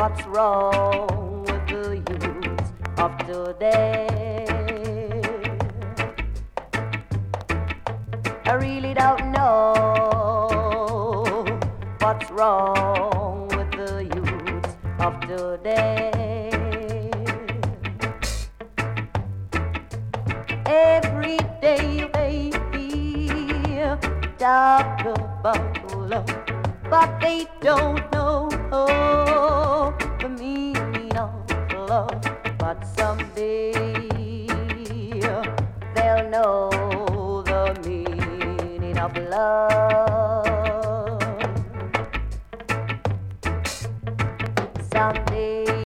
What's wrong with the youth of today? I really don't know what's wrong with the youth of today. Every day they talk about love, but they don't know the meaning of love. But someday they'll know the meaning of love. Someday